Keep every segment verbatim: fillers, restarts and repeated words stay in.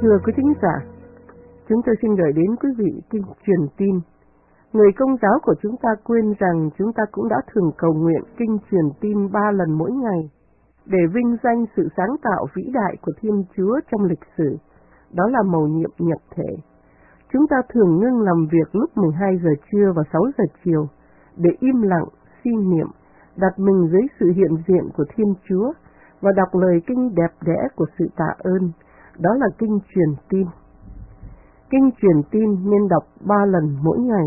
Thưa quý thính giả, chúng tôi xin gửi đến quý vị kinh truyền tin. Người Công giáo của chúng ta quên rằng chúng ta cũng đã thường cầu nguyện kinh truyền tin ba lần mỗi ngày để vinh danh sự sáng tạo vĩ đại của Thiên Chúa trong lịch sử. Đó là mầu nhiệm nhập thể. Chúng ta thường ngưng làm việc lúc mười hai giờ trưa và sáu giờ chiều để im lặng, suy niệm, đặt mình dưới sự hiện diện của Thiên Chúa và đọc lời kinh đẹp đẽ của sự tạ ơn. Đó là kinh truyền tin. Kinh truyền tin nên đọc ba lần mỗi ngày.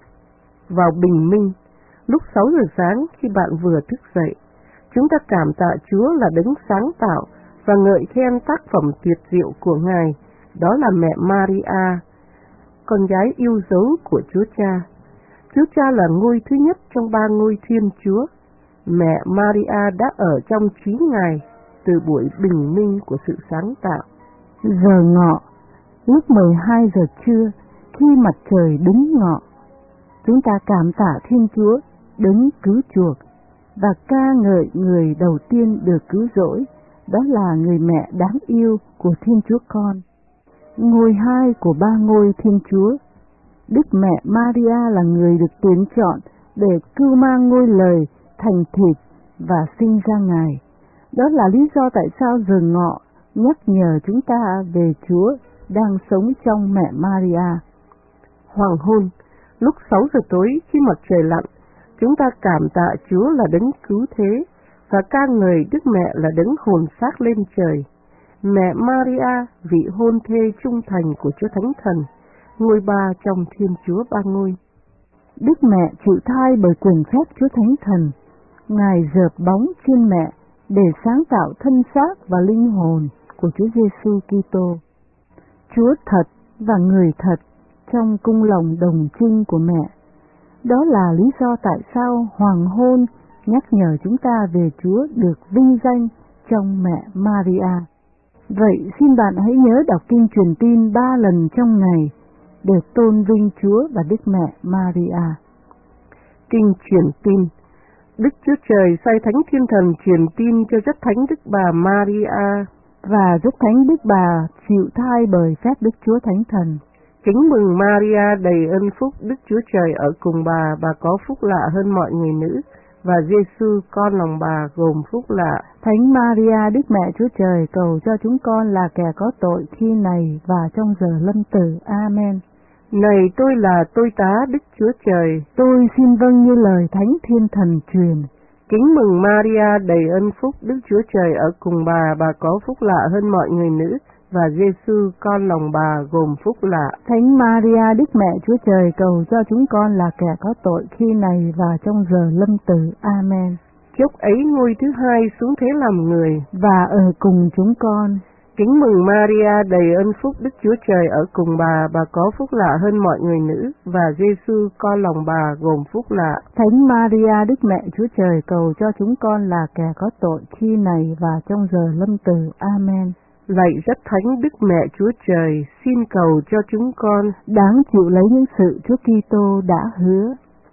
Vào bình minh, lúc sáu giờ sáng khi bạn vừa thức dậy, chúng ta cảm tạ Chúa là đấng sáng tạo và ngợi khen tác phẩm tuyệt diệu của Ngài. Đó là mẹ Maria, con gái yêu dấu của Chúa Cha. Chúa Cha là ngôi thứ nhất trong ba ngôi Thiên Chúa. Mẹ Maria đã ở trong trí Ngài từ buổi bình minh của sự sáng tạo. Giờ ngọ, lúc mười hai giờ trưa, khi mặt trời đứng ngọ, chúng ta cảm tạ Thiên Chúa, đấng cứu chuộc, và ca ngợi người đầu tiên được cứu rỗi, đó là người mẹ đáng yêu của Thiên Chúa Con, ngôi hai của ba ngôi Thiên Chúa. Đức mẹ Maria là người được tuyển chọn để cưu mang ngôi lời thành thịt và sinh ra Ngài. Đó là lý do tại sao giờ ngọ nhắc nhở chúng ta về Chúa đang sống trong mẹ Maria. Hoàng hôn, lúc sáu giờ tối khi mặt trời lặn, chúng ta cảm tạ Chúa là đấng cứu thế và ca ngợi Đức Mẹ là đấng hồn xác lên trời. Mẹ Maria, vị hôn thê trung thành của Chúa Thánh Thần, ngôi ba trong Thiên Chúa ba ngôi. Đức Mẹ chịu thai bởi quyền phép Chúa Thánh Thần. Ngài dợp bóng trên mẹ để sáng tạo thân xác và linh hồn của Chúa Giêsu Kitô. Chúa thật và người thật trong cung lòng đồng trinh của mẹ. Đó là lý do tại sao hoàng hôn nhắc nhở chúng ta về Chúa được vinh danh trong mẹ Maria. Vậy xin bạn hãy nhớ đọc kinh truyền tin ba lần trong ngày để tôn vinh Chúa và Đức Mẹ Maria. Kinh truyền tin. Đức Chúa Trời sai Thánh Thiên Thần truyền tin cho Rất Thánh Đức Bà Maria, và Rất Thánh Đức Bà chịu thai bởi phép Đức Chúa Thánh Thần. Kính mừng Maria đầy ơn phúc, Đức Chúa Trời ở cùng bà, bà có phúc lạ hơn mọi người nữ, và Giêsu con lòng bà gồm phúc lạ. Thánh Maria, Đức Mẹ Chúa Trời, cầu cho chúng con là kẻ có tội khi này và trong giờ lâm tử. Amen. Này tôi là tôi tá Đức Chúa Trời, tôi xin vâng như lời Thánh Thiên Thần truyền. Kính mừng Maria đầy ơn phúc, Đức Chúa Trời ở cùng bà, bà có phúc lạ hơn mọi người nữ, và Giêsu con lòng bà gồm phúc lạ. Thánh Maria, Đức Mẹ Chúa Trời, cầu cho chúng con là kẻ có tội khi này và trong giờ lâm tử. Amen. Chúc ấy ngôi thứ hai xuống thế làm người, và ở cùng chúng con. Kính mừng Maria đầy ơn phúc, Đức Chúa Trời ở cùng bà, bà có phúc lạ hơn mọi người nữ, và Giêsu con lòng bà gồm phúc lạ. Thánh Maria, Đức Mẹ Chúa Trời, cầu cho chúng con là kẻ có tội khi này và trong giờ lâm tử. Amen. Lạy Rất Thánh Đức Mẹ Chúa Trời, xin cầu cho chúng con đáng chịu lấy những sự Chúa Kitô đã hứa.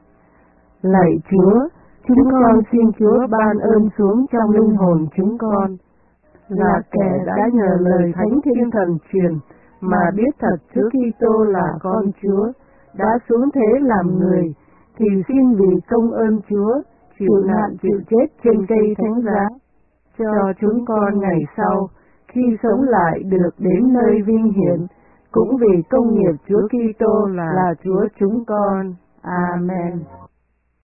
Lạy Chúa, chúng con xin Chúa ban ơn xuống trong linh hồn chúng con, là kẻ đã nhờ lời Thánh Thiên Thần truyền mà biết thật Chúa Kitô là con Chúa, đã xuống thế làm người, thì xin vì công ơn Chúa chịu nạn chịu chết trên cây thánh giá, cho chúng con ngày sau khi sống lại được đến nơi vinh hiển, cũng vì công nghiệp Chúa Kitô là Chúa chúng con. Amen.